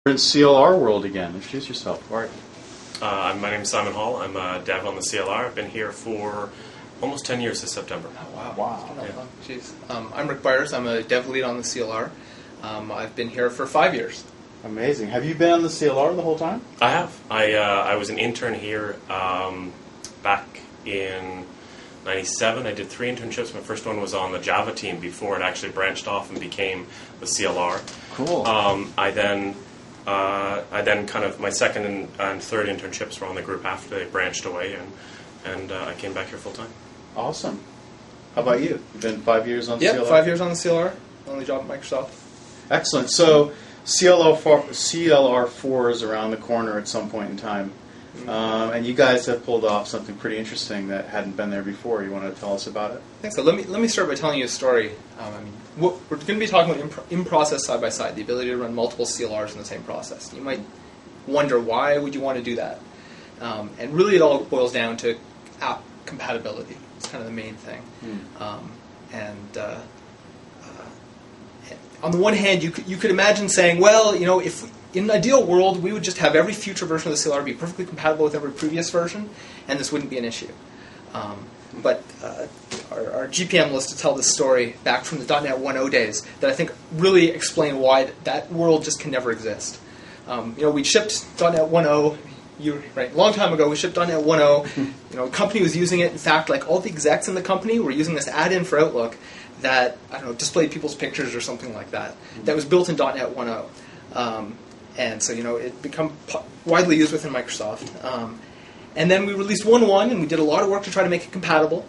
In CLR world again. Introduce yourself. All right. My name is Simon Hall. I'm a dev on the CLR. I've been here for almost 10 years this September. Oh, wow. Wow. Yeah. Jeez. I'm Rick Byers. I'm a dev lead on the CLR. I've been here for 5 years. Amazing. Have you been on the CLR the whole time? I have. I was an intern here back in 97. I did 3 internships. My first one was on the Java team before it actually branched off and became the CLR. Cool. I then kind of my second and third internships were on the group after they branched away, and I came back here full time. Awesome. How about you? You've been 5 years on the CLR? Yeah, 5 years on the CLR. Only job at Microsoft. Excellent. So CLR4 is around the corner at some point in time. And you guys have pulled off something pretty interesting that hadn't been there before. You want to tell us about it? I think so. Let me start by telling you a story. We're going to be talking about in-process side-by-side, the ability to run multiple CLRs in the same process. You might wonder, why would you want to do that? And really it all boils down to app compatibility. It's kind of the main thing. On the one hand, you could imagine saying, well, if in an ideal world, we would just have every future version of the CLR be perfectly compatible with every previous version, and this wouldn't be an issue. But our GPM lists to tell this story back from the .NET 1.0 days that I think really explain why that world just can never exist. We shipped .NET 1.0. A long time ago, we shipped .NET 1.0. The company was using it. In fact, like all the execs in the company were using this add-in for Outlook that displayed people's pictures or something like that. That was built in .NET 1.0. And so, it became widely used within Microsoft. And then we released 1.1, and we did a lot of work to try to make it compatible.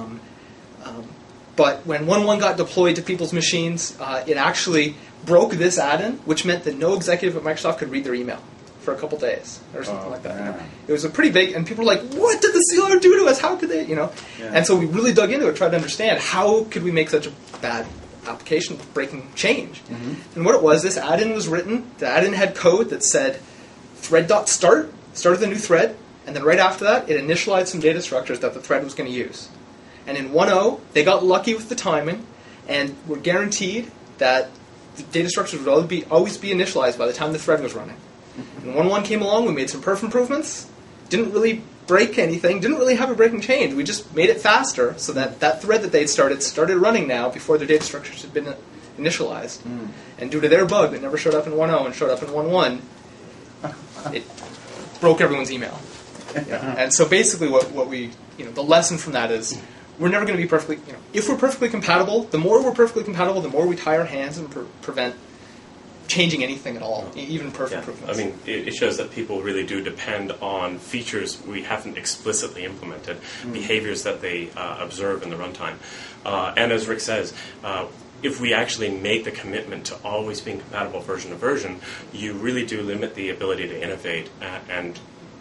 But when 1.1 got deployed to people's machines, it actually broke this add-in, which meant that no executive at Microsoft could read their email for a couple days or something like that. Yeah. It was a pretty big, and people were like, "What did the CLR do to us? How could they?" Yeah. And so we really dug into it, tried to understand how could we make such a bad application-breaking change. And what it was, this add-in was written. The add-in had code that said thread.start, started the new thread, and then right after that, it initialized some data structures that the thread was going to use. And in 1.0, they got lucky with the timing, and were guaranteed that the data structures would always be initialized by the time the thread was running. And 1.1 came along, we made some perf improvements, didn't really break anything, didn't really have a breaking change. We just made it faster so that that thread that they'd started running now before their data structures had been initialized. And due to their bug that never showed up in 1.0 and showed up in 1.1, it broke everyone's email. And so basically what we, the lesson from that is we're never going to be perfectly, if we're perfectly compatible, the more we're perfectly compatible, the more we tie our hands and prevent changing anything at all, even perf improvements. I mean, it shows that people really do depend on features we haven't explicitly implemented, behaviors that they observe in the runtime. And as Rick says, if we actually make the commitment to always being compatible version to version, you really do limit the ability to innovate and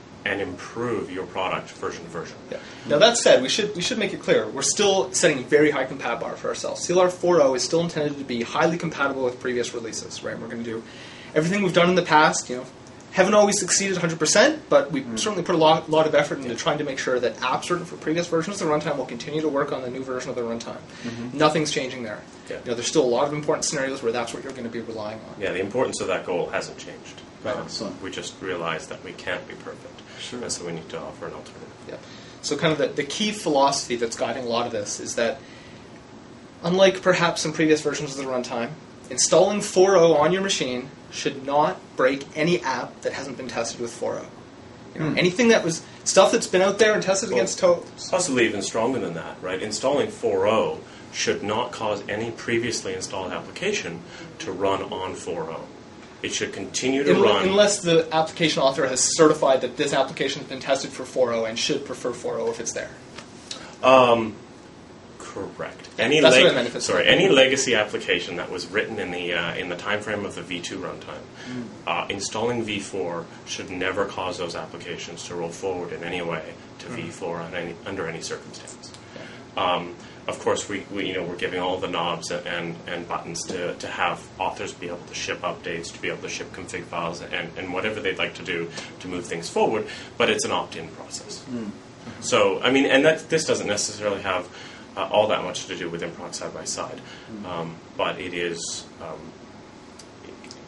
improve your product version to version. Yeah. Now that said, we should make it clear, we're still setting a very high compat bar for ourselves. CLR 4.0 is still intended to be highly compatible with previous releases, right? We're going to do everything we've done in the past, haven't always succeeded 100%, but we've certainly put a lot of effort into trying to make sure that apps written for previous versions of the runtime will continue to work on the new version of the runtime. Nothing's changing there. Yeah. There's still a lot of important scenarios where that's what you're going to be relying on. Yeah, the importance of that goal hasn't changed. Excellent. We just realized that we can't be perfect. Sure. And so we need to offer an alternative. Yeah. So kind of the key philosophy that's guiding a lot of this is that, unlike perhaps some previous versions of the runtime, installing 4.0 on your machine should not break any app that hasn't been tested with 4.0. Anything that was stuff that's been out there and tested against toes. Possibly even stronger than that, right? Installing 4.0 should not cause any previously installed application to run on 4.0. It should continue to run... Unless the application author has certified that this application has been tested for 4.0 and should prefer 4.0 if it's there. Correct. That's what I meant. Any legacy application that was written in the time frame of the V2 runtime, installing V4 should never cause those applications to roll forward in any way to V4 under any circumstance. Of course, we're giving all the knobs and buttons to have authors be able to ship updates, to be able to ship config files, and whatever they'd like to do to move things forward. But it's an opt-in process. So, this doesn't necessarily have all that much to do with improv side by side, but it is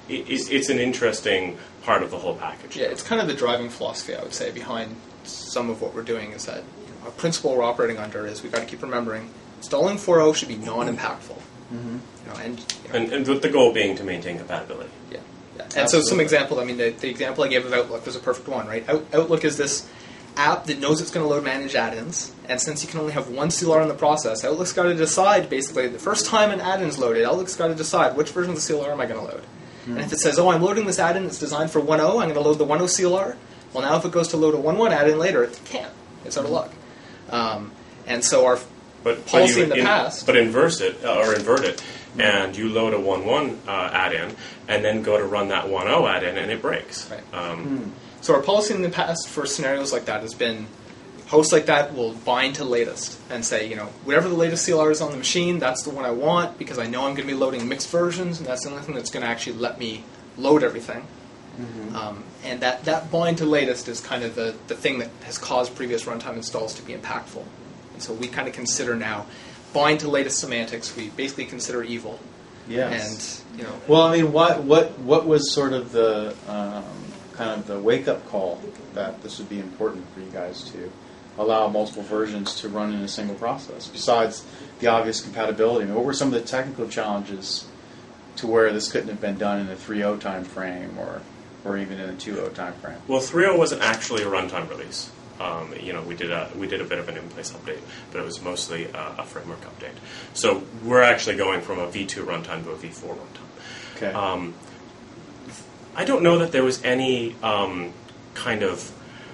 it's an interesting part of the whole package. Yeah, it's kind of the driving philosophy, I would say, behind some of what we're doing is that a principle we're operating under is we've got to keep remembering installing 4.0 should be non-impactful. And with the goal being to maintain compatibility. Yeah. And so some examples, I mean, the example I gave of Outlook was a perfect one, right? Outlook is this app that knows it's going to load manage add-ins, and since you can only have one CLR in the process, Outlook's got to decide, basically, the first time an add-in's loaded, Outlook's got to decide which version of the CLR am I going to load. And if it says, oh, I'm loading this add-in that's designed for 1.0, I'm going to load the 1.0 CLR, well, now if it goes to load a 1.1 add-in later, it can't. It's out of luck. And so our policy in the past... But invert it, and you load a 1.1 add-in, and then go to run that 1.0 add-in, and it breaks. Right. So our policy in the past for scenarios like that has been hosts like that will bind to latest and say, whatever the latest CLR is on the machine, that's the one I want because I know I'm going to be loading mixed versions, and that's the only thing that's going to actually let me load everything. And that bind to latest is kind of the thing that has caused previous runtime installs to be impactful. And so we kind of consider now bind to latest semantics. We basically consider evil. Yes. And Well, I mean, what was sort of the kind of the wake up call that this would be important for you guys to allow multiple versions to run in a single process? Besides the obvious compatibility, I mean, what were some of the technical challenges to where this couldn't have been done in a 3.0 time frame or even in a 2.0 time frame? Well, 3.0 wasn't actually a runtime release. We did a bit of an in-place update, but it was mostly a framework update. So we're actually going from a V2 runtime to a V4 runtime. Okay. I don't know that there was any kind of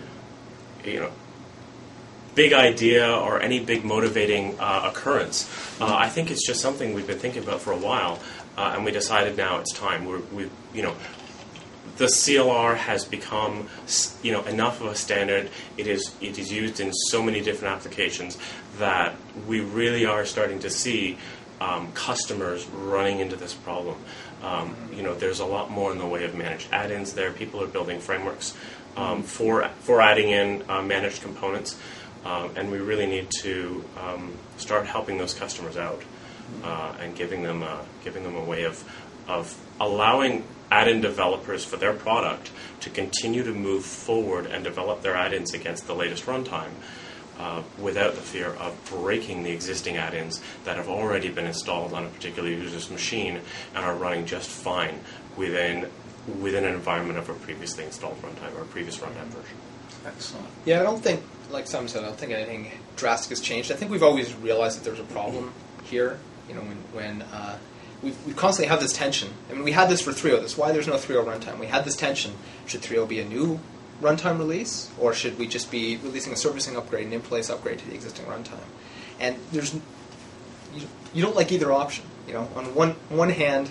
big idea or any big motivating occurrence. I think it's just something we've been thinking about for a while, and we decided now it's time. The CLR has become, enough of a standard. It is used in so many different applications that we really are starting to see customers running into this problem. There's a lot more in the way of managed add-ins there. People are building frameworks for adding in managed components, and we really need to start helping those customers out and giving them a way of allowing add-in developers for their product to continue to move forward and develop their add-ins against the latest runtime without the fear of breaking the existing add-ins that have already been installed on a particular user's machine and are running just fine within an environment of a previously installed runtime or a previous runtime version. Excellent. Yeah, I don't think, like Sam said, I don't think anything drastic has changed. I think we've always realized that there's a problem here. When we constantly have this tension. I mean, we had this for 3.0. That's why there's no 3.0 runtime. We had this tension. Should 3.0 be a new runtime release, or should we just be releasing a servicing upgrade, an in-place upgrade to the existing runtime? And you don't like either option. On one hand,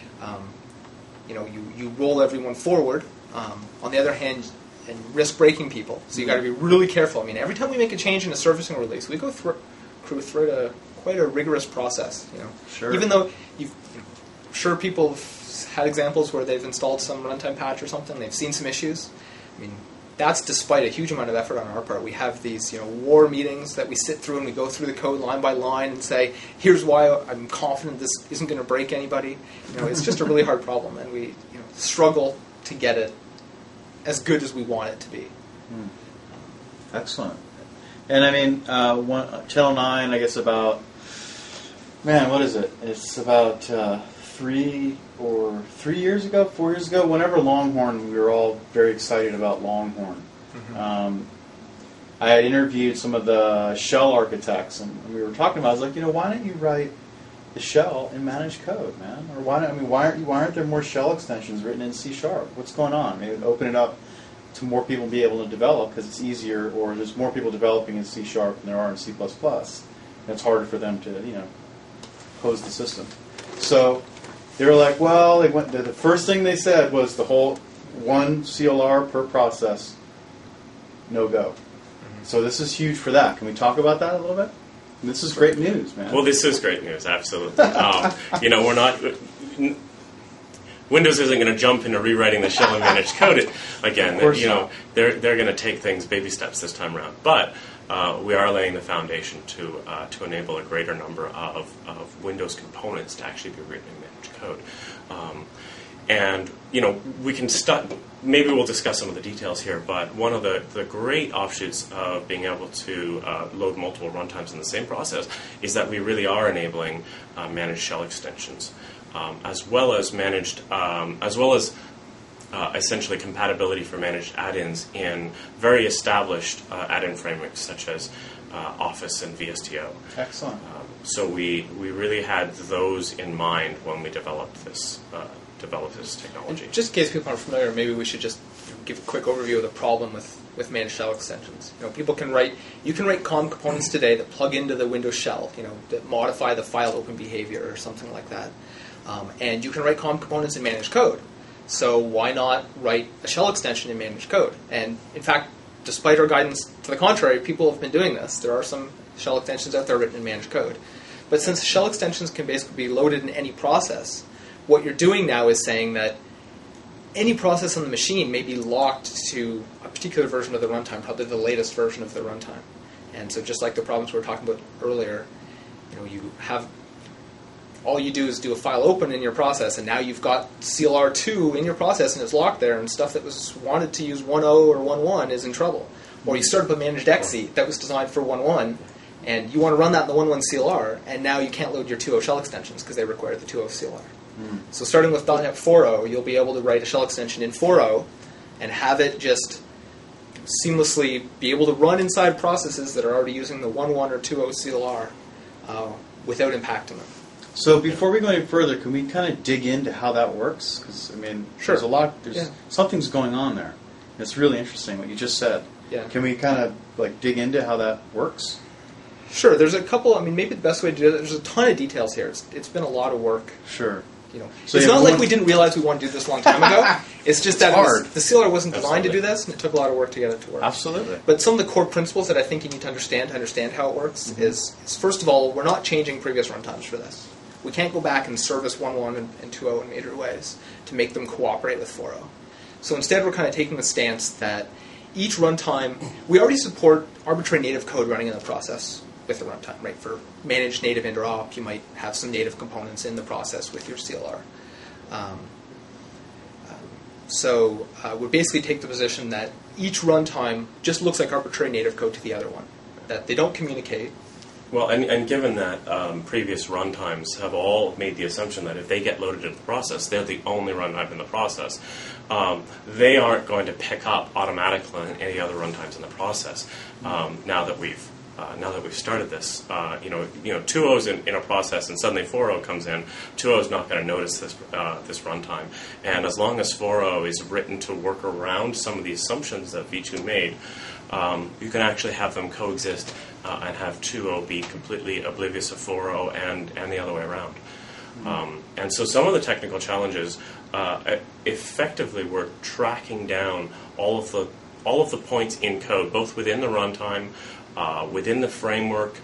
you roll everyone forward. On the other hand, and risk breaking people. So you got to be really careful. I mean, every time we make a change in a servicing release, we go through quite a rigorous process. Sure. Even though sure people have had examples where they've installed some runtime patch or something, they've seen some issues. I mean, that's despite a huge amount of effort on our part. We have these war meetings that we sit through and we go through the code line by line and say, here's why I'm confident this isn't going to break anybody. It's just a really hard problem, and we struggle to get it as good as we want it to be. Excellent. And I mean, Channel 9, I guess about, what is it? It's about 4 years ago, whenever Longhorn, we were all very excited about Longhorn. I had interviewed some of the shell architects, and we were talking about, I was like, why don't you write the shell in managed code, man? Or why aren't there more shell extensions written in C#? What's going on? Maybe open it up to more people be able to develop because it's easier, or there's more people developing in C# than there are in C++. And it's harder for them to, pose the system. So they were like, well, the first thing they said was the whole one CLR per process, no go. So this is huge for that. Can we talk about that a little bit? This is great news, man. Well, this is great news, absolutely. We're not... Windows isn't going to jump into rewriting the shell and managed code again. They're going to take things baby steps this time around. But we are laying the foundation to enable a greater number of Windows components to actually be written in managed code. And we can maybe we'll discuss some of the details here, but one of the great offshoots of being able to load multiple runtimes in the same process is that we really are enabling managed shell extensions, as well as essentially compatibility for managed add-ins in very established add-in frameworks such as Office and VSTO. Excellent. So we really had those in mind when we developed this technology. And just in case people aren't familiar, maybe we should just give a quick overview of the problem with managed shell extensions. You can write COM components today that plug into the Windows shell, that modify the file open behavior or something like that. And you can write COM components in managed code. So why not write a shell extension in managed code? And in fact, despite our guidance to the contrary, people have been doing this. There are some shell extensions out there written in managed code. But since shell extensions can basically be loaded in any process, what you're doing now is saying that any process on the machine may be locked to a particular version of the runtime, probably the latest version of the runtime. And so just like the problems we were talking about earlier, you have all you do is do a file open in your process, and now you've got CLR2 in your process, and it's locked there, and stuff that was wanted to use 1.0 or 1.1 is in trouble. Or you start up a managed exe that was designed for 1.1, and you want to run that in the 1.1 CLR, and now you can't load your 2.0 shell extensions because they require the 2.0 CLR. So starting with .NET 4.0, you'll be able to write a shell extension in 4.0 and have it just seamlessly be able to run inside processes that are already using the 1.1 or 2.0 CLR without impacting them. So before we go any further, can we kind of dig into how that works? Because Sure. there's something's going on there. It's really interesting what you just said. Yeah. Can we kind of dig into how that works? Sure. There's a couple. Maybe the best way to do it. There's a ton of details here. It's been a lot of work. Sure. So it's not like we didn't realize we wanted to do this a long time ago. It's just that hard. the CLR wasn't designed to do this, and it took a lot of work to get it to work. Absolutely. But some of the core principles that I think you need to understand how it works is first of all, we're not changing previous runtimes for this. We can't go back and service 1.1 and 2.0 in major ways to make them cooperate with 4.0. So instead, we're kind of taking the stance that each runtime, we already support arbitrary native code running in the process with the runtime, right? For managed native interop, you might have some native components in the process with your CLR. So we basically take the position that each runtime just looks like arbitrary native code to the other one, that they don't communicate. Well, and given that previous runtimes have all made the assumption that if they get loaded into the process, they're the only runtime in the process, they aren't going to pick up automatically on any other runtimes in the process. Now that we've started this, 2.0 is in a process, and suddenly 4.0 comes in. 2.0 is not going to notice this runtime, and as long as 4.0 is written to work around some of the assumptions that V2 made, you can actually have them coexist and have 2.0 be completely oblivious of 4.0 and the other way around. And so some of the technical challenges, effectively, we're tracking down all of the points in code, both within the runtime, within the framework,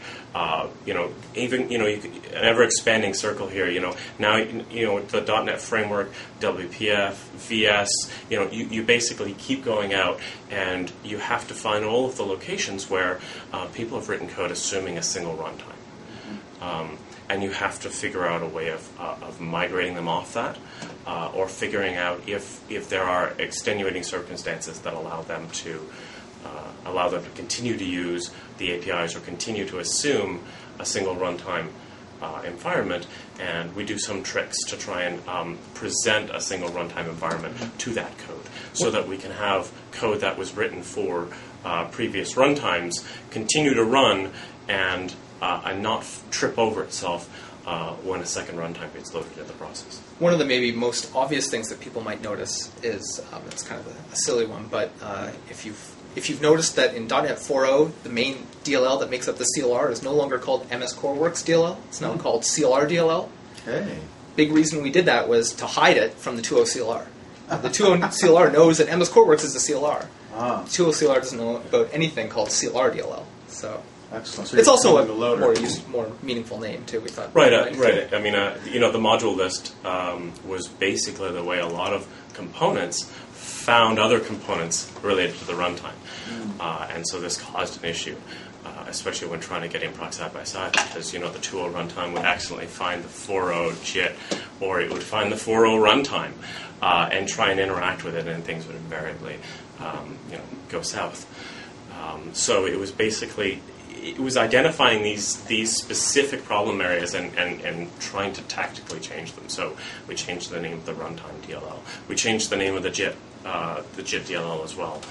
even an ever-expanding circle here. Now the .NET framework, WPF, VS. You basically keep going out, and you have to find all of the locations where people have written code assuming a single runtime, and you have to figure out a way of migrating them off that, or figuring out if there are extenuating circumstances that allow them to continue to use the APIs or continue to assume a single runtime environment, and we do some tricks to try and present a single runtime environment to that code so that we can have code that was written for previous runtimes continue to run and not trip over itself when a second runtime gets loaded in the process. One of the maybe most obvious things that people might notice is, it's kind of a silly one, but if you've noticed that in .NET 4.0, the main DLL that makes up the CLR is no longer called MS CoreWorks DLL. It's now called CLR DLL. Hey. Big reason we did that was to hide it from the 2.0 CLR. The 2.0 CLR knows that MS CoreWorks is the CLR. Ah. 2.0 CLR doesn't know about anything called CLR DLL. So Excellent. So it's also a loader. more meaningful name too. We thought. Right. I mean, the module list was basically the way a lot of components found other components related to the runtime, and so this caused an issue. especially when trying to get in proc side by side, because the 2.0 runtime would accidentally find the 4.0 JIT, or it would find the 4.0 runtime and try and interact with it, and things would invariably go south. So it was basically identifying these specific problem areas and trying to tactically change them. So we changed the name of the runtime DLL. We changed the name of the JIT DLL as well.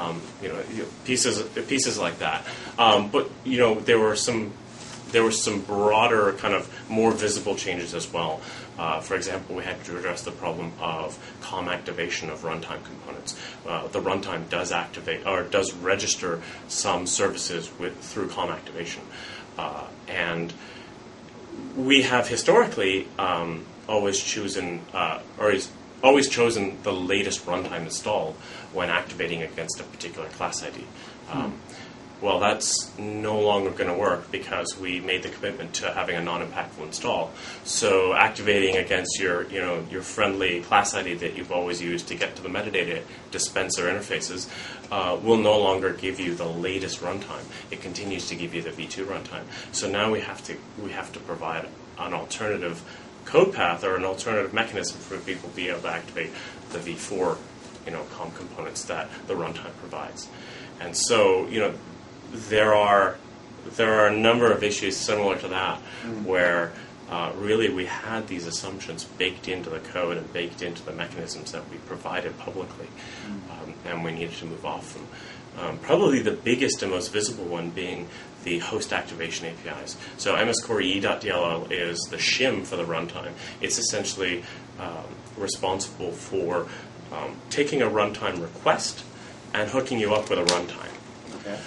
Pieces like that. But there were some broader, kind of more visible changes as well. For example, we had to address the problem of COM activation of runtime components. The runtime does activate or does register some services through COM activation, and we have historically always chosen the latest runtime installed when activating against a particular class ID. Well, that's no longer going to work because we made the commitment to having a non-impactful install. So activating against your friendly class ID that you've always used to get to the metadata dispenser interfaces will no longer give you the latest runtime. It continues to give you the V2 runtime. So now we have to provide an alternative code path or an alternative mechanism for people to be able to activate the V4 COM components that the runtime provides. And so there are a number of issues similar to that where really we had these assumptions baked into the code and baked into the mechanisms that we provided publicly, and we needed to move off them. Probably the biggest and most visible one being the host activation APIs. So MSCoreE.dll is the shim for the runtime. It's essentially responsible for taking a runtime request and hooking you up with a runtime. Okay.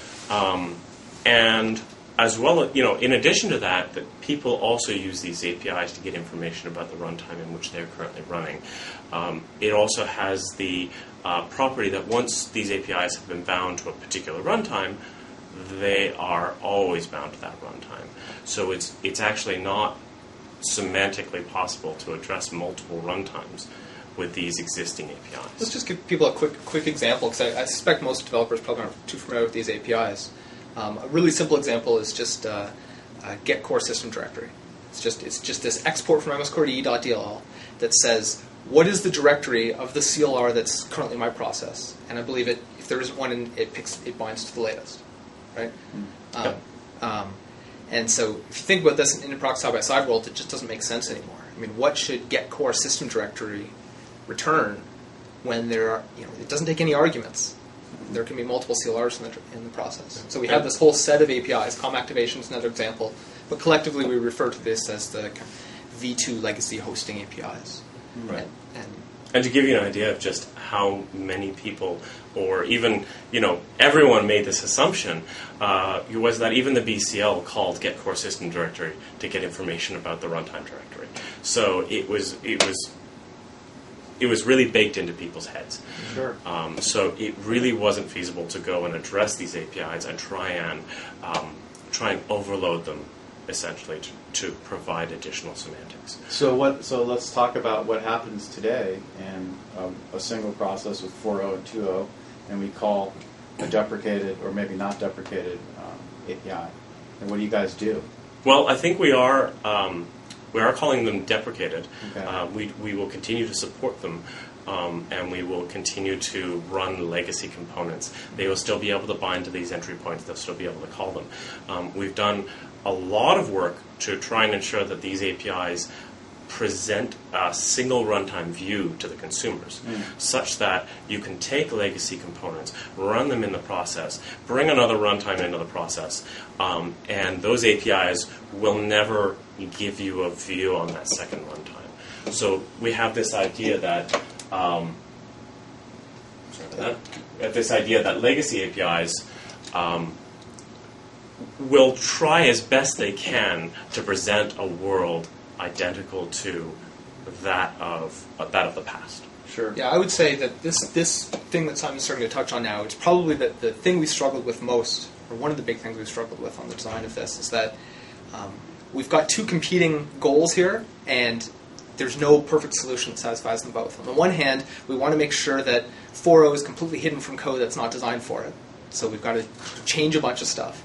And as well, in addition to that, people also use these APIs to get information about the runtime in which they're currently running. It also has the property that once these APIs have been bound to a particular runtime, they are always bound to that runtime. So it's actually not semantically possible to address multiple runtimes with these existing APIs. Let's just give people a quick example, because I suspect most developers probably aren't too familiar with these APIs. A really simple example is just get core system directory. It's just this export from MSCoreE.dll that says what is the directory of the CLR that's currently my process, and I believe if there isn't one, it binds to the latest, right? Yep. And so if you think about this in a proc side-by-side world, it just doesn't make sense anymore. I mean, what should get core system directory return when there are, it doesn't take any arguments. There can be multiple CLRs in the process. So we have this whole set of APIs. COM activation is another example, but collectively we refer to this as the V2 legacy hosting APIs. Right. And to give you an idea of just how many people, or even everyone made this assumption, was that even the BCL called get core system directory to get information about the runtime directory. So it was really baked into people's heads. Sure. So it really wasn't feasible to go and address these APIs and try and overload them, essentially, to provide additional semantics. So let's talk about what happens today in a single process with 4.0 and 2.0, and we call a deprecated or maybe not deprecated API. And what do you guys do? Well, I think we are calling them deprecated. Okay. We will continue to support them, and we will continue to run legacy components. They will still be able to bind to these entry points. They'll still be able to call them. We've done a lot of work to try and ensure that these APIs present a single runtime view to the consumers, such that you can take legacy components, run them in the process, bring another runtime into the process, and those APIs will never give you a view on that second runtime. So we have this idea that legacy APIs will try as best they can to present a world identical to that of the past. Sure. Yeah, I would say that this thing that Simon's starting to touch on now, it's probably the thing we struggled with most, or one of the big things we struggled with on the design of this, is that we've got two competing goals here, and there's no perfect solution that satisfies them both. On the one hand, we want to make sure that 4.0 is completely hidden from code that's not designed for it. So we've got to change a bunch of stuff.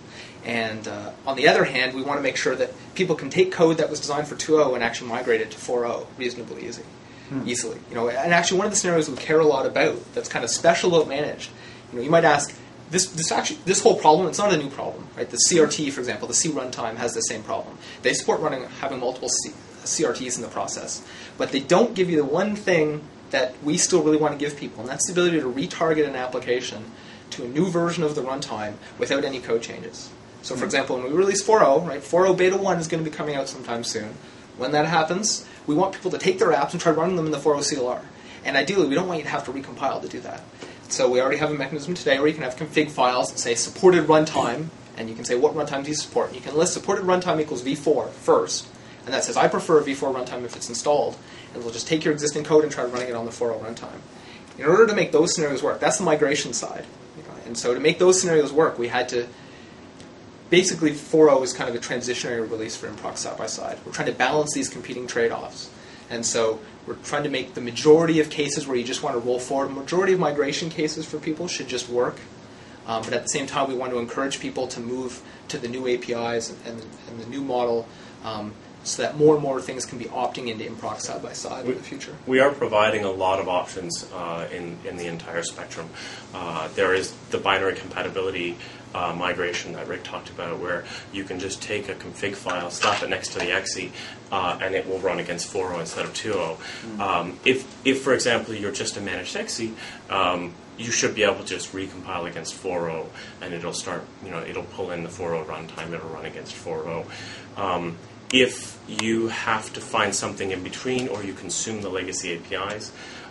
And on the other hand, we want to make sure that people can take code that was designed for 2.0 and actually migrate it to 4.0 reasonably easily. And actually, one of the scenarios we care a lot about that's kind of special about managed. You might ask, this whole problem, it's not a new problem, right? The CRT, for example, the C runtime has the same problem. They support having multiple CRTs in the process, but they don't give you the one thing that we still really want to give people, and that's the ability to retarget an application to a new version of the runtime without any code changes. So, for example, when we release 4.0, right, 4.0 Beta 1 is going to be coming out sometime soon. When that happens, we want people to take their apps and try running them in the 4.0 CLR. And ideally, we don't want you to have to recompile to do that. So we already have a mechanism today where you can have config files that say supported runtime, and you can say what runtime do you support. And you can list supported runtime equals v4 first, and that says I prefer a v4 runtime if it's installed, and we'll just take your existing code and try running it on the 4.0 runtime. In order to make those scenarios work, that's the migration side. And so to make those scenarios work, we had to basically 4.0 is kind of a transitionary release for Improc side-by-side. We're trying to balance these competing trade-offs. And so we're trying to make the majority of cases where you just want to roll forward, the majority of migration cases for people should just work. But at the same time, we want to encourage people to move to the new APIs and the new model so that more and more things can be opting into Improc side-by-side in the future. We are providing a lot of options in the entire spectrum. There is the binary compatibility migration that Rick talked about, where you can just take a config file, slap it next to the exe, and it will run against 4.0 instead of 2.0. If, for example, you're just a managed exe, you should be able to just recompile against 4.0, and it'll start, it'll pull in the 4.0 runtime, it'll run against 4.0. If you have to find something in between, or you consume the legacy APIs,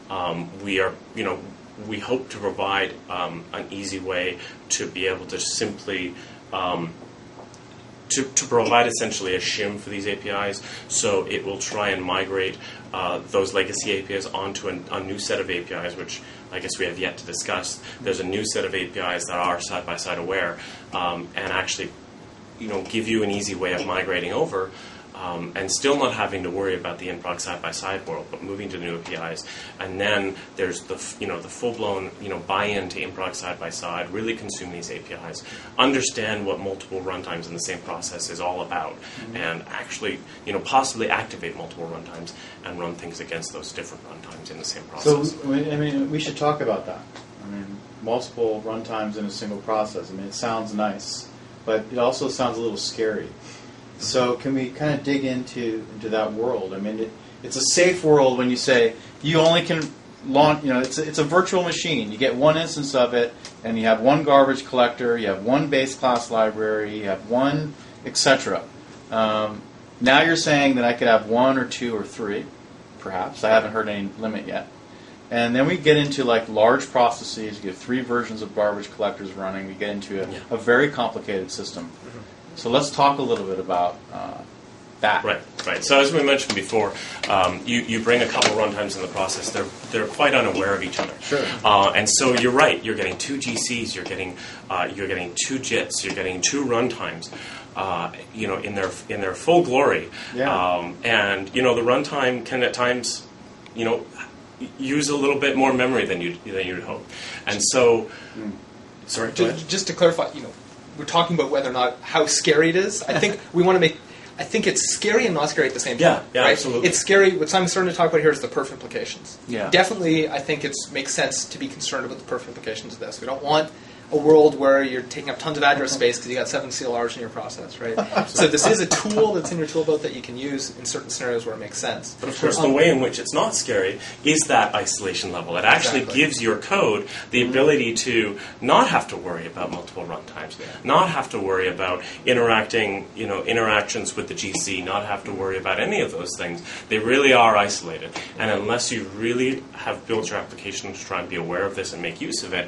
we hope to provide an easy way to be able to simply to provide essentially a shim for these APIs, so it will try and migrate those legacy APIs onto a new set of APIs, which I guess we have yet to discuss. There's a new set of APIs that are side-by-side aware, and actually give you an easy way of migrating over, and still not having to worry about the Improc side-by-side world, but moving to new APIs. And then there's the full-blown buy-in to Improc side-by-side, really consume these APIs, understand what multiple runtimes in the same process is all about, and actually possibly activate multiple runtimes and run things against those different runtimes in the same process. So, we should talk about that. Multiple runtimes in a single process. It sounds nice, but it also sounds a little scary. So can we kind of dig into that world? It's a safe world when you say you only can launch. It's a virtual machine. You get one instance of it, and you have one garbage collector. You have one base class library. You have one, etc. Now you're saying that I could have one or two or three, perhaps. I haven't heard any limit yet. And then we get into large processes. You get 3 versions of garbage collectors running. We get into a very complicated system. So let's talk a little bit about that. Right. So as we mentioned before, you bring a couple runtimes in the process. They're quite unaware of each other. Sure. And so you're right. You're getting 2 GCs. You're getting 2 JITs. You're getting 2 runtimes. In their full glory. Yeah. And the runtime can at times, use a little bit more memory than you'd hope. And so, sorry. Just to clarify, we're talking about whether or not how scary it is. I think we want to make. I think it's scary and not scary at the same time. Yeah, right? Absolutely. It's scary. What I'm starting to talk about here is the perf implications. Yeah. Definitely, I think it makes sense to be concerned about the perf implications of this. We don't want a world where you're taking up tons of address space because you got 7 CLRs in your process, right? So this is a tool that's in your tool belt that you can use in certain scenarios where it makes sense. But of course, the way in which it's not scary is that isolation level. It actually gives your code the ability to not have to worry about multiple runtimes, not have to worry about interactions with the GC, not have to worry about any of those things. They really are isolated. And unless you really have built your application to try and be aware of this and make use of it,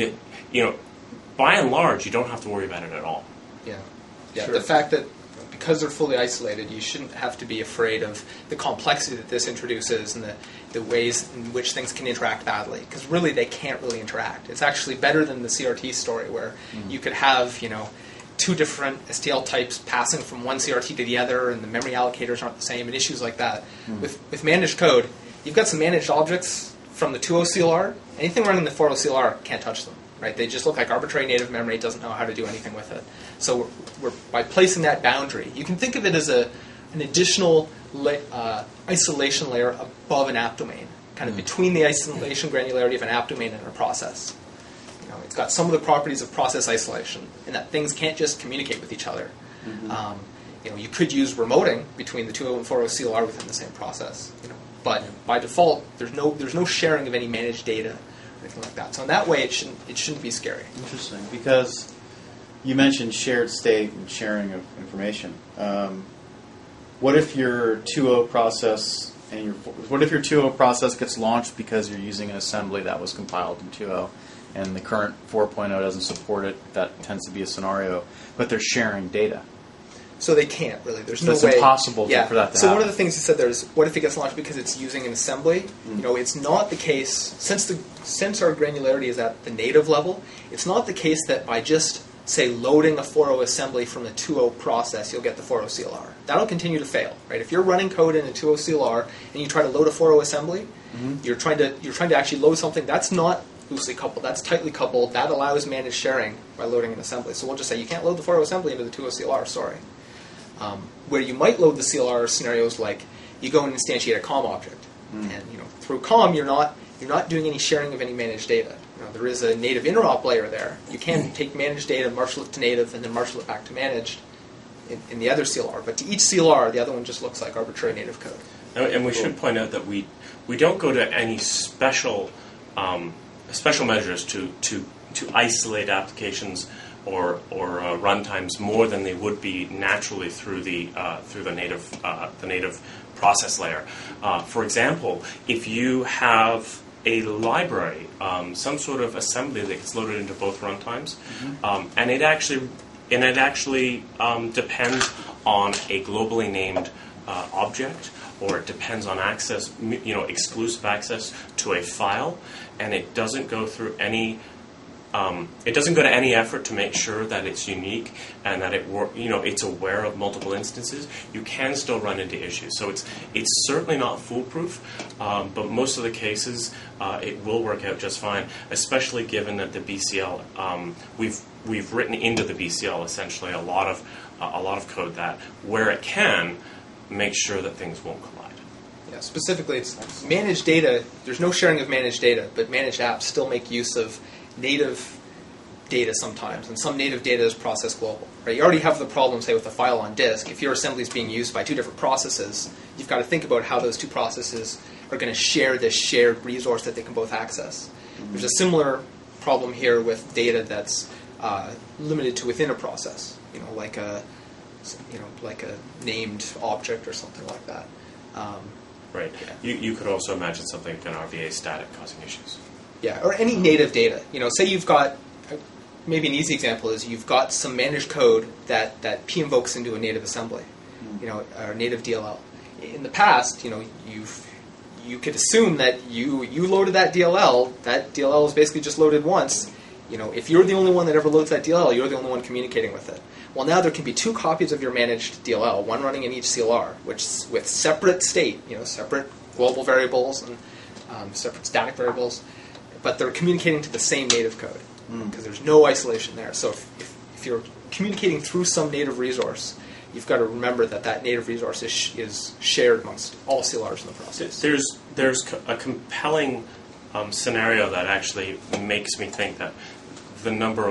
by and large, you don't have to worry about it at all. Yeah. Sure. The fact that because they're fully isolated, you shouldn't have to be afraid of the complexity that this introduces and the ways in which things can interact badly. Because really, they can't really interact. It's actually better than the CRT story where you could have, 2 different STL types passing from one CRT to the other, and the memory allocators aren't the same, and issues like that. With managed code, you've got some managed objects from the 2.0 CLR. Anything running the 4.0 CLR can't touch them. right? They just look like arbitrary native memory, doesn't know how to do anything with it. So we're by placing that boundary, you can think of it as an additional isolation layer above an app domain, kind of between the isolation granularity of an app domain and a process. You know, it's got some of the properties of process isolation, in that things can't just communicate with each other. Mm-hmm. You know, you could use remoting between the 2.0 and 4.0 CLR within the same process. You know, but by default, there's no sharing of any managed data or anything like that. So in that way, it shouldn't be scary. Interesting, because you mentioned shared state and sharing of information. What if your 2.0 process what if your 2.0 process gets launched because you're using an assembly that was compiled in 2.0 and the current 4.0 doesn't support it? That tends to be a scenario, but they're sharing data. So they can't, really. There's so no it's way. Impossible for that to happen. So one of the things you said there is, what if it gets launched because it's using an assembly? You know, it's not the case, since our granularity is at the native level, it's not the case that by just, say, loading a 4.0 assembly from the 2.0 process, you'll get the 4.0 CLR. That'll continue to fail, right? If you're running code in a 2.0 CLR and you try to load a 4.0 assembly, you're trying to actually load something that's not loosely coupled, that's tightly coupled, that allows managed sharing by loading an assembly. So we'll just say you can't load the 4.0 assembly into the 2.0 CLR, sorry. Where you might load the CLR scenarios like you go and instantiate a COM object, and you know, through COM you're not doing any sharing of any managed data. You know, there is a native interop layer there. You can take managed data, marshal it to native, and then marshal it back to managed in the other CLR. But to each CLR, the other one just looks like arbitrary native code. And we should point out that we don't go to any special measures to isolate applications or runtimes more than they would be naturally through the native process layer. For example, if you have a library, some sort of assembly that gets loaded into both runtimes, and it actually depends on a globally named object, or it depends on access, exclusive access to a file, and it doesn't go through any. It doesn't go to any effort to make sure that it's unique and that it's aware of multiple instances. You can still run into issues. So it's certainly not foolproof, but most of the cases it will work out just fine. Especially given that the BCL, we've written into the BCL essentially a lot of code that where it can make sure that things won't collide. Yeah, specifically, it's managed data. There's no sharing of managed data, but managed apps still make use of native data sometimes, and some native data is process global. Right? You already have the problem, say, with a file on disk. If your assembly is being used by two different processes, you've got to think about how those two processes are going to share this shared resource that they can both access. There's a similar problem here with data that's limited to within a process, like a named object or something like that. Right. Yeah. You could also imagine something like an RVA static causing issues. Yeah, or any native data. Say you've got, maybe an easy example is you've got some managed code that p invokes into a native assembly, or native DLL. In the past, you could assume that you loaded that DLL is basically just loaded once. If you're the only one that ever loads that DLL, you're the only one communicating with it. Well, now there can be two copies of your managed DLL, one running in each CLR, which with separate state, separate global variables and separate static variables, but they're communicating to the same native code because there's no isolation there. So if you're communicating through some native resource, you've got to remember that native resource is shared amongst all CLRs in the process. There's a compelling scenario that actually makes me think that the number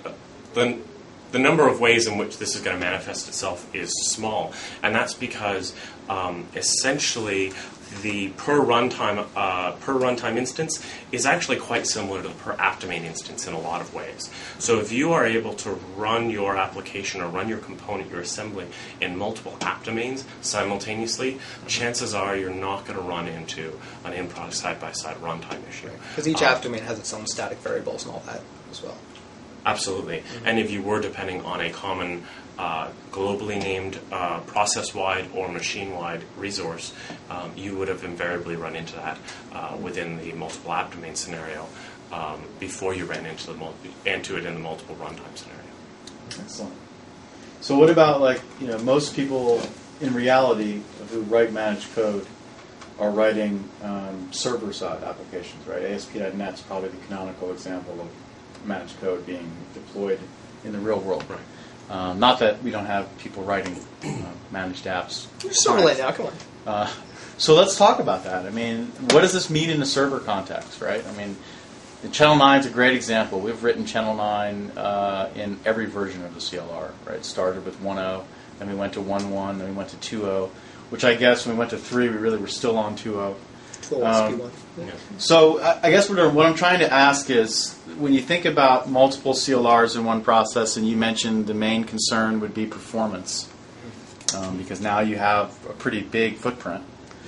of ways in which this is going to manifest itself is small, and that's because essentially the per runtime instance is actually quite similar to the per app domain instance in a lot of ways. So if you are able to run your application or run your component, your assembly, in multiple app domains simultaneously, chances are you're not going to run into an in-product side-by-side runtime issue. Because each app domain has its own static variables and all that as well. Absolutely. Mm-hmm. And if you were depending on a common globally named process-wide or machine-wide resource, you would have invariably run into that within the multiple app domain scenario before you ran into it in the multiple runtime scenario. Excellent. So what about most people in reality who write managed code are writing server-side applications, right? ASP.NET's probably the canonical example of managed code being deployed in the real world. Right. Not that we don't have people writing managed apps. You're so late now. Come on. So let's talk about that. I mean, what does this mean in the server context, right? I mean, Channel 9 is a great example. We've written Channel 9 in every version of the CLR, right? It started with 1.0, then we went to 1.1, then we went to 2.0, which I guess when we went to 3, we really were still on 2.0. So I guess what I'm trying to ask is, when you think about multiple CLRs in one process, and you mentioned the main concern would be performance, because now you have a pretty big footprint.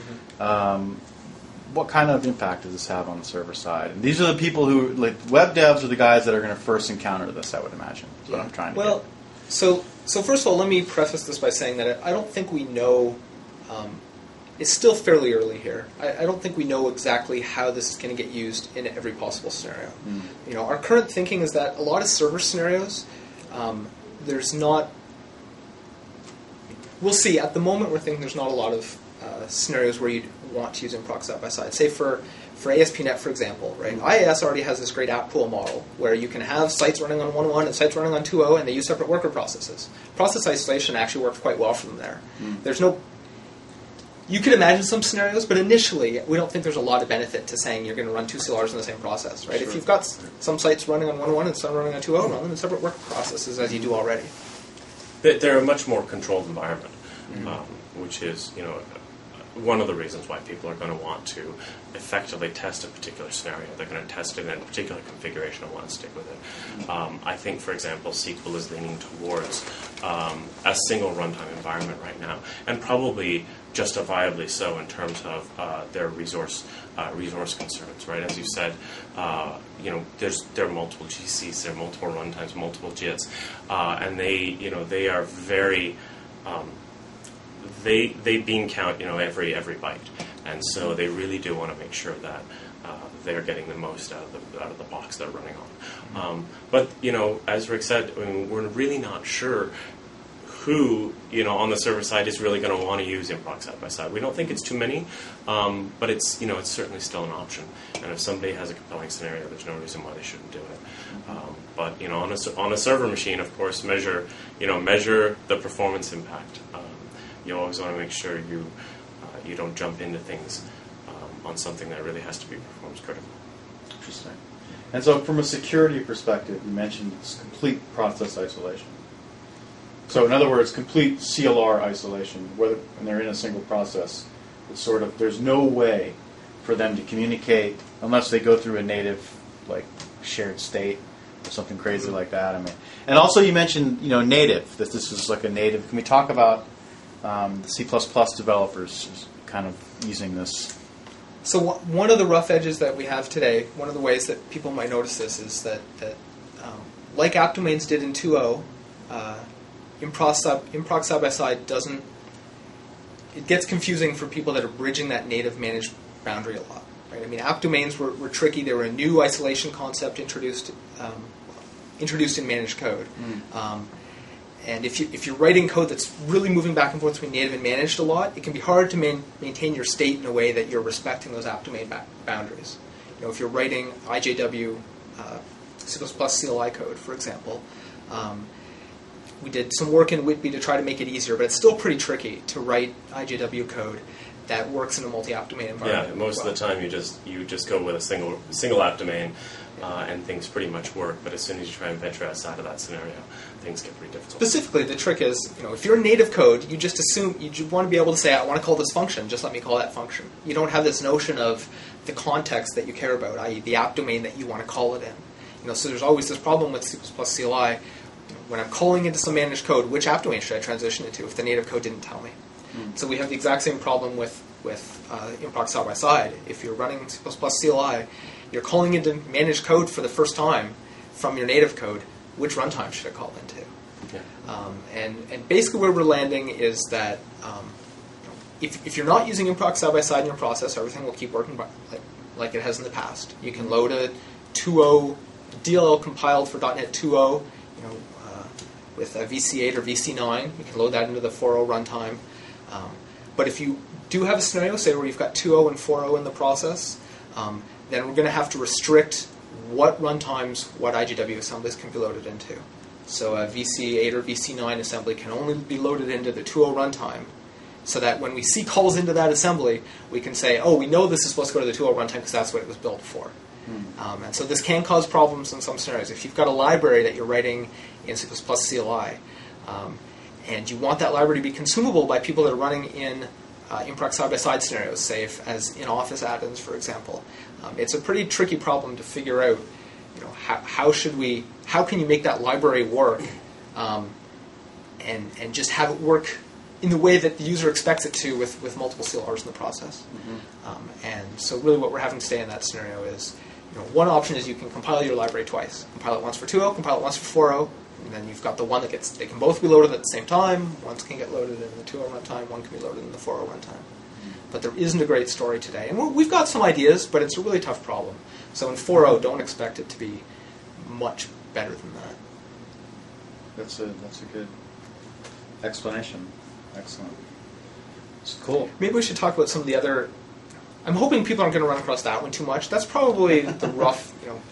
What kind of impact does this have on the server side? And these are the people who, like, web devs are the guys that are going to first encounter this, I would imagine. That's what I'm trying to get. So first of all, let me preface this by saying that I don't think we know. It's still fairly early here. I don't think we know exactly how this is going to get used in every possible scenario. You know, our current thinking is that a lot of server scenarios, there's not. We'll see. At the moment, we're thinking there's not a lot of scenarios where you'd want to use improc side by side. Say for ASP.NET, for example, right? IIS already has this great app pool model where you can have sites running on 1.1 and sites running on 2.0, and they use separate worker processes. Process isolation actually works quite well for them there. There's no. You could imagine some scenarios, but initially, we don't think there's a lot of benefit to saying you're going to run two CLRs in the same process, right? Sure. If you've got some sites running on 1.1 and some running on 2.0, run them in separate worker processes as you do already. They're a much more controlled environment, which is, you know, one of the reasons why people are going to want to effectively test a particular scenario. They're going to test it in a particular configuration and want to stick with it. I think, for example, SQL is leaning towards a single runtime environment right now, and probably justifiably so in terms of their resource concerns. Right, as you said, you know, there are multiple GCs, there are multiple runtimes, multiple JITs, and they are very they bean count, you know, every byte, and so they really do want to make sure that they're getting the most out of the box they're running on. But you know, as Rick said, I mean, we're really not sure who, you know, on the server side is really going to want to use improc side by side. We don't think it's too many, but it's, you know, it's certainly still an option. And if somebody has a compelling scenario, there's no reason why they shouldn't do it. But you know, on a server machine, of course, measure the performance impact. You always want to make sure you don't jump into things on something that really has to be performance critical. Interesting. And so, from a security perspective, you mentioned it's complete process isolation. So, in other words, complete CLR isolation, whether when they're in a single process, it's sort of, there's no way for them to communicate unless they go through a native, like, shared state or something crazy like that. I mean, and also you mentioned, you know, native, that this is like a native. Can we talk about the C++ developers kind of using this? So one of the rough edges that we have today, one of the ways that people might notice this is that like AppDomains did in 2.0, improc side by side doesn't. It gets confusing for people that are bridging that native managed boundary a lot. Right? I mean, AppDomains were tricky. They were a new isolation concept introduced in managed code. And if you're writing code that's really moving back and forth between native and managed a lot, it can be hard to maintain your state in a way that you're respecting those AppDomain boundaries. You know, if you're writing IJW C++ CLI code, for example, we did some work in Whitby to try to make it easier, but it's still pretty tricky to write IJW code that works in a multi-app domain environment. Yeah, most of the time you just go with a single app domain, and things pretty much work. But as soon as you try and venture outside of that scenario, things get pretty difficult. Specifically, the trick is, you know, if you're native code, you just assume you want to be able to say, I want to call this function. Just let me call that function. You don't have this notion of the context that you care about, i.e., the app domain that you want to call it in. You know, so there's always this problem with C++ CLI. When I'm calling into some managed code, which app domain should I transition into if the native code didn't tell me? So we have the exact same problem with improc side by side. If you're running C++ CLI, you're calling into managed code for the first time from your native code. Which runtime should I call into? Yeah. And basically where we're landing is that if you're not using improc side by side in your process, everything will keep working like it has in the past. You can load a 2.0 DLL compiled for .NET 2.0, with a VC8 or VC9. You can load that into the 4.0 runtime. But if you do have a scenario, say, where you've got 2.0 and 4.0 in the process, then we're going to have to restrict what runtimes, what IGW assemblies can be loaded into. So a VC8 or VC9 assembly can only be loaded into the 2.0 runtime, so that when we see calls into that assembly, we can say, oh, we know this is supposed to go to the 2.0 runtime because that's what it was built for. And so this can cause problems in some scenarios. If you've got a library that you're writing in C++ CLI, and you want that library to be consumable by people that are running in in-proc side-by-side scenarios, say as in-office add-ins, for example, it's a pretty tricky problem to figure out. How can you make that library work, and just have it work in the way that the user expects it to with multiple CLRs in the process. And so really what we're having to say in that scenario is, one option is you can compile your library twice. Compile it once for 2.0, compile it once for 4.0, and then you've got the one they can both be loaded at the same time. One can get loaded in the 2.0 runtime, one can be loaded in the 4.0 runtime. But there isn't a great story today. And we've got some ideas, but it's a really tough problem. So in 4.0, don't expect it to be much better than that. That's a good explanation. Excellent. It's cool. Maybe we should talk about some of the other... I'm hoping people aren't going to run across that one too much. That's probably the rough,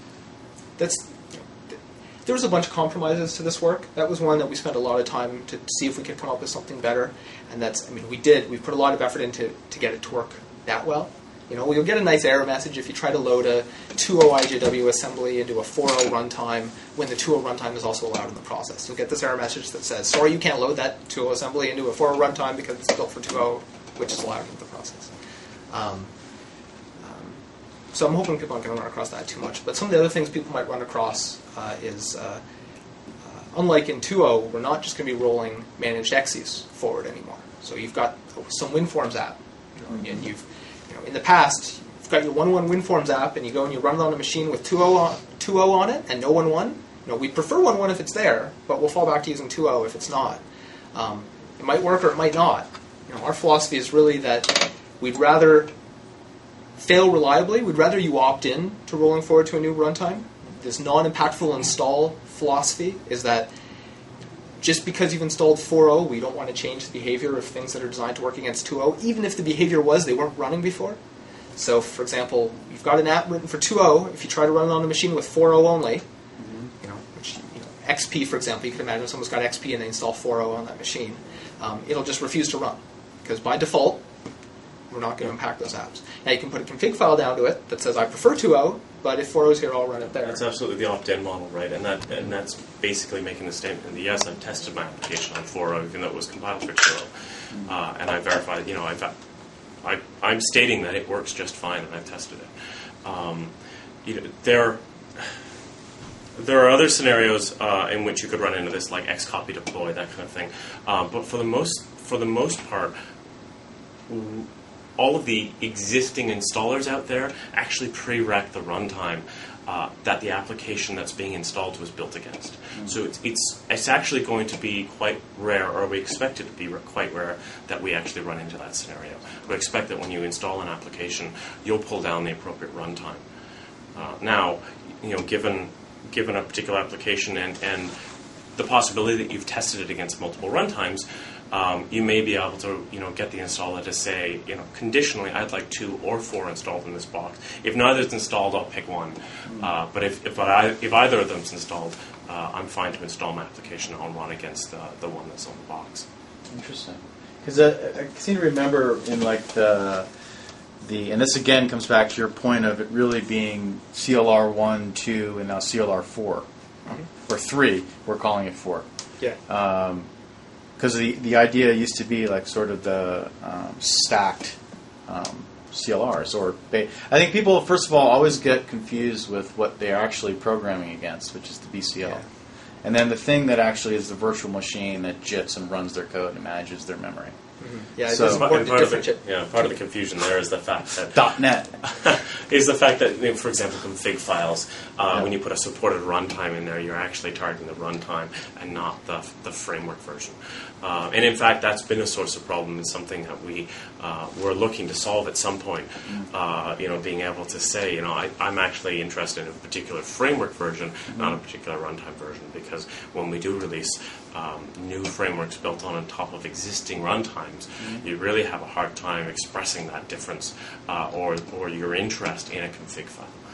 there was a bunch of compromises to this work. That was one that we spent a lot of time to see if we could come up with something better. And we did. We put a lot of effort into to get it to work that well. You'll get a nice error message if you try to load a 2.0 IGW assembly into a 4.0 runtime when the 2.0 runtime is also allowed in the process. You'll get this error message that says, sorry, you can't load that 2.0 assembly into a 4.0 runtime because it's built for 2.0, which is allowed in the process. So I'm hoping people aren't going to run across that too much. But some of the other things people might run across is, unlike in 2.0, we're not just going to be rolling managed exes forward anymore. So you've got some WinForms app, and in the past, you've got your 1.1 WinForms app, and you go and you run it on a machine with 2.0 on it, and no 1.1. We prefer 1.1 if it's there, but we'll fall back to using 2.0 if it's not. It might work or it might not. Our philosophy is really that we'd rather fail reliably. We'd rather you opt in to rolling forward to a new runtime. This non-impactful install philosophy is that just because you've installed 4.0, we don't want to change the behavior of things that are designed to work against 2.0, even if the behavior was they weren't running before. So, for example, you've got an app written for 2.0. If you try to run it on a machine with 4.0 only, XP, for example, you can imagine someone's got XP and they install 4.0 on that machine, it'll just refuse to run because by default, we're not going to impact those apps. Now, you can put a config file down to it that says, I prefer 2.0, but if 4.0 is here, I'll run it there. That's absolutely the opt-in model, right? And that's basically making the statement that, yes, I've tested my application on 4.0, even though it was compiled for 2.0. And I verified, I'm stating that it works just fine, and I've tested it. There are other scenarios in which you could run into this, like xcopy deploy, that kind of thing. But for the most part, all of the existing installers out there actually pre-rec the runtime that the application that's being installed was built against. So it's actually going to be quite rare, or we expect it to be quite rare, that we actually run into that scenario. We expect that when you install an application, you'll pull down the appropriate runtime. Now, given a particular application and the possibility that you've tested it against multiple runtimes, you may be able to, get the installer to say, conditionally, I'd like 2 or 4 installed in this box. If neither is installed, I'll pick one. But if either of them's installed, I'm fine to install my application on run against the one that's on the box. Interesting. Because I seem to remember in and this again comes back to your point of it really being CLR 1, 2, and now CLR 4. Or 3, we're calling it 4. Yeah. Because the idea used to be like sort of the stacked CLRs. I think people, first of all, always get confused with what they're actually programming against, which is the BCL. Yeah. And then the thing that actually is the virtual machine that jits and runs their code and manages their memory. Yeah, it's important to differentiate. Part of the confusion there is the fact that .NET is the fact that, for example, config files, when you put a supported runtime in there, you're actually targeting the runtime and not the framework version. And in fact, that's been a source of problem and something that we're looking to solve at some point. Being able to say, I'm actually interested in a particular framework version, not a particular runtime version, because when we do release new frameworks built on top of existing runtimes, you really have a hard time expressing that difference or your interest in a config file.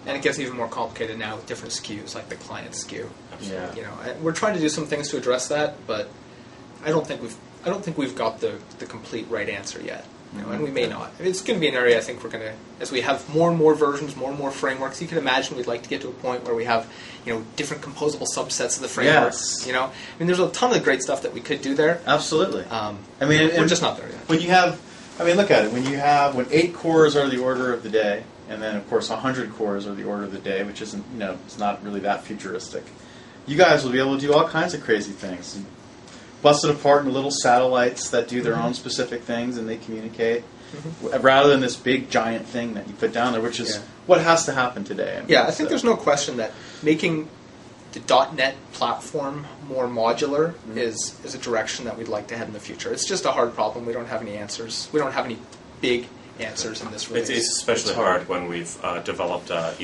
And it gets even more complicated now with different SKUs, like the client SKU. Yeah. You know, and we're trying to do some things to address that, but I don't think we've got the complete right answer yet. You know, and we may not. It's going to be an area I think we're going to, as we have more and more versions, more and more frameworks. You can imagine we'd like to get to a point where we have, you know, different composable subsets of the frameworks. Yes. You know, I mean, there's a ton of great stuff that we could do there. Absolutely. I mean, we're just not there yet. When you have, I mean, look at it. When 8 cores are the order of the day, and then of course 100 cores are the order of the day, which isn't, you know, it's not really that futuristic. You guys will be able to do all kinds of crazy things. Bust it apart into little satellites that do their own specific things, and they communicate. Rather than this big giant thing that you put down there, which is what has to happen today. I mean, I think there's no question that making the .NET platform more modular is a direction that we'd like to head in the future. It's just a hard problem. We don't have any answers. We don't have any big answers in this release. It's especially hard when we've developed a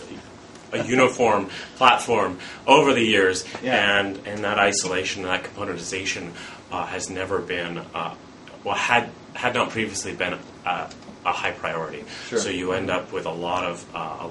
uniform platform over the years, and that isolation, that componentization has never been had not previously been a high priority. Sure. So you end up with a lot of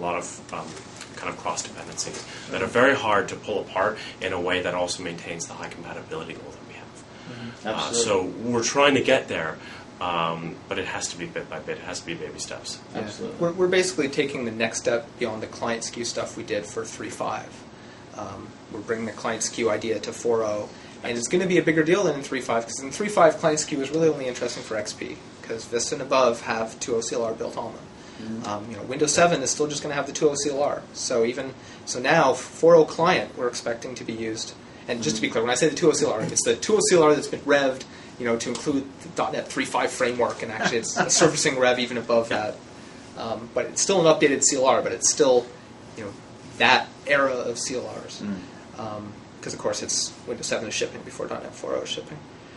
kind of cross dependencies that are very hard to pull apart in a way that also maintains the high compatibility goal that we have. So we're trying to get there, but it has to be bit by bit. It has to be baby steps. Absolutely. We're basically taking the next step beyond the client SKU stuff we did for 3.5. We're bringing the client SKU idea to 4.0. And it's going to be a bigger deal than in 3.5, because in 3.5, client SKU is really only interesting for XP, because Vista and above have 2.0 CLR built on them. You know, Windows 7 is still just going to have the 2.0 CLR. So now 4.0 client we're expecting to be used. And just to be clear, when I say the 2.0 CLR, it's the 2.0 CLR that's been revved, you know, to include the .NET 3.5 framework, and actually it's a surfacing rev even above that. But it's still an updated CLR, but it's still, you know, that era of CLRs. Because, of course, it's Windows 7 is shipping before .NET 4.0 is shipping.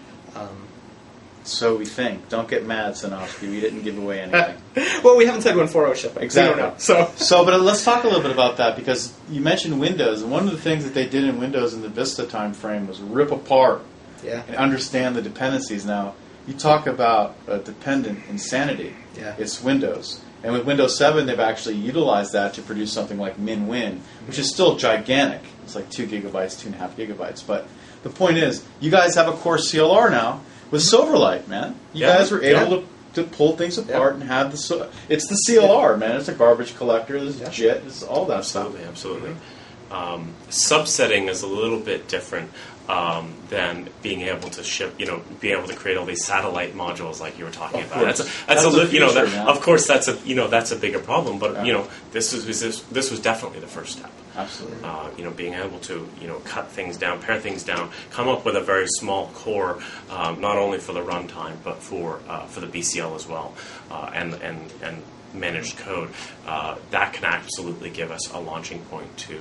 So we think. Don't get mad, Sinofsky. We didn't give away anything. Well, we haven't said when 4.0 is shipping. Exactly. We don't know. But let's talk a little bit about that, because you mentioned Windows, and one of the things that they did in Windows in the Vista time frame was rip apart and understand the dependencies. Now, you talk about dependent insanity. It's Windows. And with Windows 7, they've actually utilized that to produce something like MinWin, which is still gigantic. It's like 2 gigabytes, 2.5 gigabytes. But the point is, you guys have a core CLR now with Silverlight, man. You guys were able to pull things apart and have the... It's the CLR, man. It's a garbage collector. There's JIT. It's all that stuff. Absolutely. Subsetting is a little bit different than being able to ship, you know, being able to create all these satellite modules like you were talking about. That's a you know, of course that's a bigger problem, but you know, this was definitely the first step. Absolutely. You know, being able to, you know, cut things down, pare things down, come up with a very small core, not only for the runtime but for the BCL as well, and managed code. That can absolutely give us a launching point to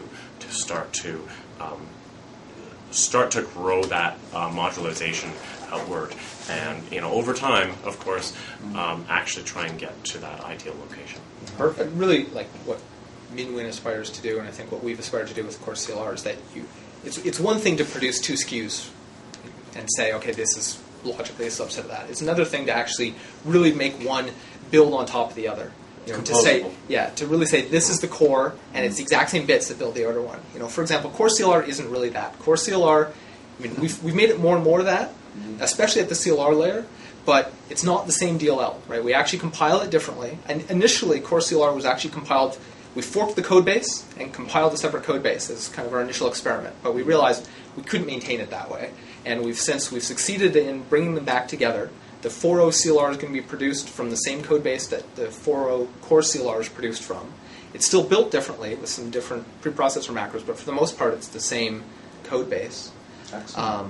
start to grow that modularization outward, and you know, over time, of course, actually try and get to that ideal location. Perfect. Really, like what MinWin aspires to do, and I think what we've aspired to do with Core CLR is that it's one thing to produce 2 SKUs and say, okay, this is logically a subset of that. It's another thing to actually really make one build on top of the other. You know, to really say this is the core, and it's the exact same bits that build the other one. You know, for example, Core CLR isn't really that. Core CLR, I mean, we've made it more and more of that, especially at the CLR layer, but it's not the same DLL, right? We actually compile it differently, and initially Core CLR was actually compiled. We forked the code base and compiled a separate code base as kind of our initial experiment, but we realized we couldn't maintain it that way, and we've succeeded in bringing them back together. The 4.0 CLR is going to be produced from the same code base that the 4.0 Core CLR is produced from. It's still built differently with some different preprocessor macros, but for the most part, it's the same code base. Excellent.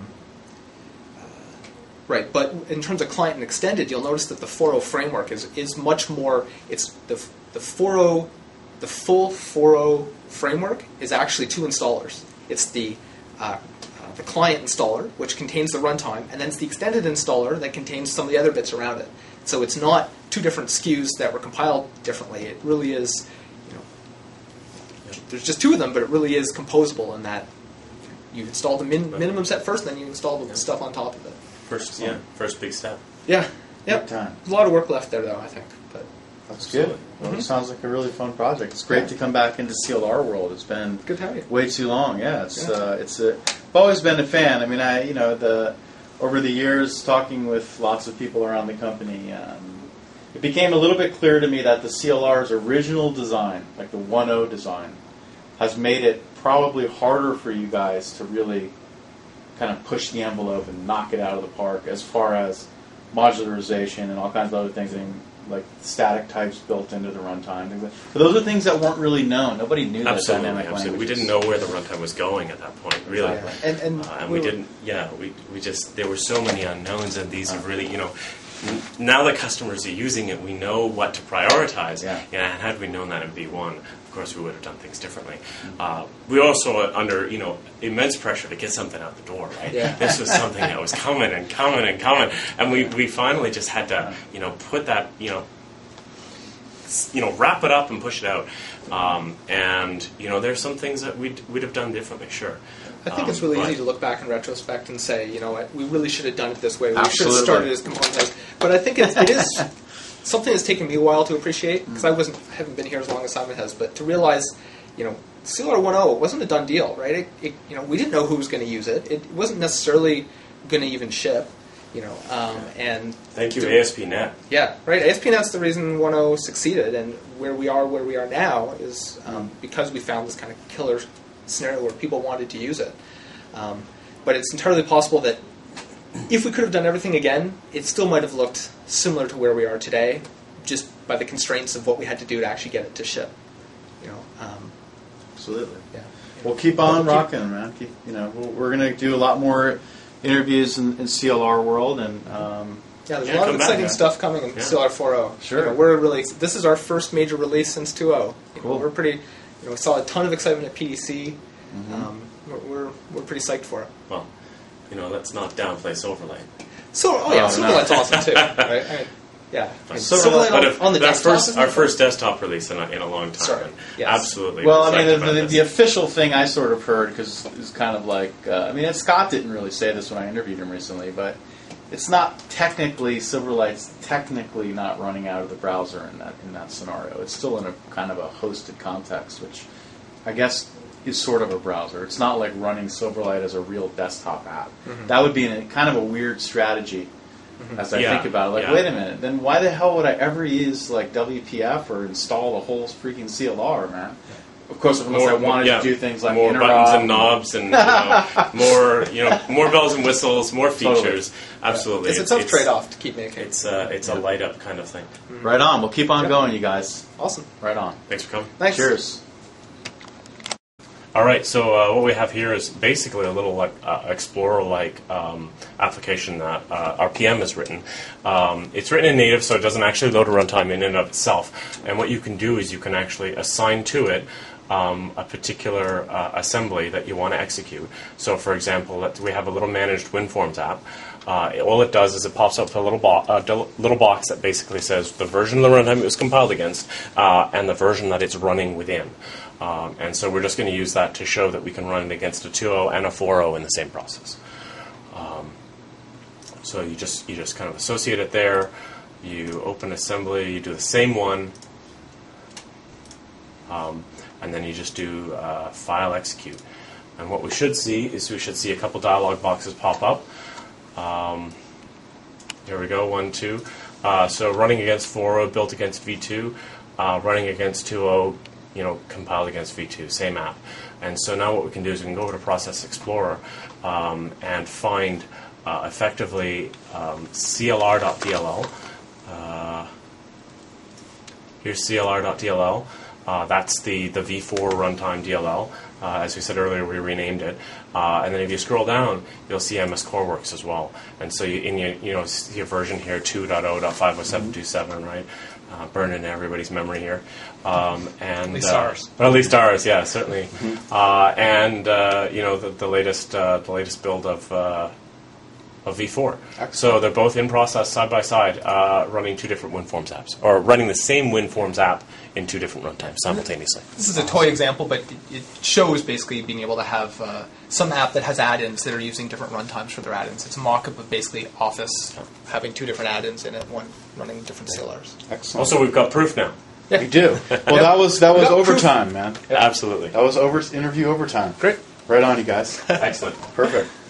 Right, but in terms of client and extended, you'll notice that the 4.0 framework is much more. It's the 4.0. The full 4.0 framework is actually 2 installers. It's the client installer, which contains the runtime, and then it's the extended installer that contains some of the other bits around it. So it's not 2 different SKUs that were compiled differently. It really is, you know, there's just 2 of them, but it really is composable in that you install the minimum set first, and then you install the stuff on top of it. First big step. Yeah. Yep. Big time. There's a lot of work left there, though, I think. But That's Absolutely. good. Well, it sounds like a really fun project. It's great to come back into CLR world. It's been Good to have you. way too long. Yeah, I've always been a fan. I mean, over the years, talking with lots of people around the company, it became a little bit clear to me that the CLR's original design, like the 1.0 design, has made it probably harder for you guys to really kind of push the envelope and knock it out of the park as far as modularization and all kinds of other things. I mean, like static types built into the runtime. But those are things that weren't really known. Nobody knew that dynamic language. We didn't know where the runtime was going at that point, really. Exactly. And we didn't. Yeah, we just there were so many unknowns, and these are really now that customers are using it, we know what to prioritize. Yeah. And had we known that in V1, of course, we would have done things differently. We also were under immense pressure to get something out the door. Right. Yeah. This was something that was coming and coming and coming, and we finally just had to put that wrap it up and push it out. And there's some things that we'd have done differently. Sure. I think it's really easy to look back in retrospect and say, you know what, we really should have done it this way. We Absolutely. should have started as componentized. But I think it is something that's taken me a while to appreciate, because I haven't been here as long as Simon has. But to realize, CLR 1.0 wasn't a done deal, right? We didn't know who was going to use it. It wasn't necessarily going to even ship. And thank you, ASP.NET. Yeah, right. ASP.NET's the reason 1.0 succeeded, and where we are now is because we found this kind of killer scenario where people wanted to use it. But it's entirely possible that if we could have done everything again, it still might have looked similar to where we are today, just by the constraints of what we had to do to actually get it to ship. Absolutely. Yeah. Well, keep on rocking, man. We're going to do a lot more interviews in CLR world, and there's a lot of exciting stuff coming in CLR 4.0. Sure. We're really. This is our first major release since 2.0. Cool. We're pretty. We saw a ton of excitement at PDC. We're pretty psyched for it. Well, let's not downplay Silverlight. Silverlight's awesome too. Right? Yeah. Silverlight on the desktop. Our first desktop release in a long time. Sorry. Yes. Absolutely. Well, I mean, the official thing I sort of heard, because it's kind of like, Scott didn't really say this when I interviewed him recently, but it's not technically, Silverlight's technically not running out of the browser in that scenario. It's still in a kind of a hosted context, which I guess is sort of a browser. It's not like running Silverlight as a real desktop app. Mm-hmm. That would be kind of a weird strategy. As I think about it, wait a minute, then why the hell would I ever use like WPF or install the whole freaking CLR, man? Of course, unless I wanted to do things like more interop buttons and knobs and more bells and whistles, more features. Totally. Absolutely, it's a tough trade-off to keep making. It's a light up kind of thing. Mm-hmm. Right on. We'll keep on going, you guys. Awesome. Right on. Thanks for coming. Thanks. Cheers. All right, so what we have here is basically a little Explorer-like application that RPM has written. It's written in native, so it doesn't actually load a runtime in and of itself. And what you can do is you can actually assign to it a particular assembly that you want to execute. So, for example, we have a little managed WinForms app. All it does is it pops up a little box that basically says the version of the runtime it was compiled against and the version that it's running within. And so we're just going to use that to show that we can run it against a 2.0 and a 4.0 in the same process. So you just kind of associate it there. You open assembly. You do the same one, and then you just do file execute. And what we should see is a couple dialog boxes pop up. Here we go. 1, 2. So running against 4.0, built against V2, running against 2.0. Compiled against V2, same app. And so now what we can do is we can go over to Process Explorer and find effectively CLR.dll. Here's CLR.dll. That's the V4 runtime DLL. As we said earlier, we renamed it. And then if you scroll down, you'll see MS CoreWorks as well. And so you see a version here, 2.0.50727, right? Burned into everybody's memory here. And at least ours. At least ours, yeah, certainly. Mm-hmm. The latest build of of V4. Excellent. So they're both in process side by side, running two different WinForms apps, or running the same WinForms app in two different runtimes simultaneously. This is a toy example, but it shows basically being able to have some app that has add-ins that are using different runtimes for their add-ins. It's a mock-up of basically Office having two different add-ins in it, one running different CLRs. Excellent. Also, we've got proof now. Yeah. We do. Well, that was got overtime, man. Absolutely. That was interview overtime. Great. Right on, you guys. Excellent. Perfect.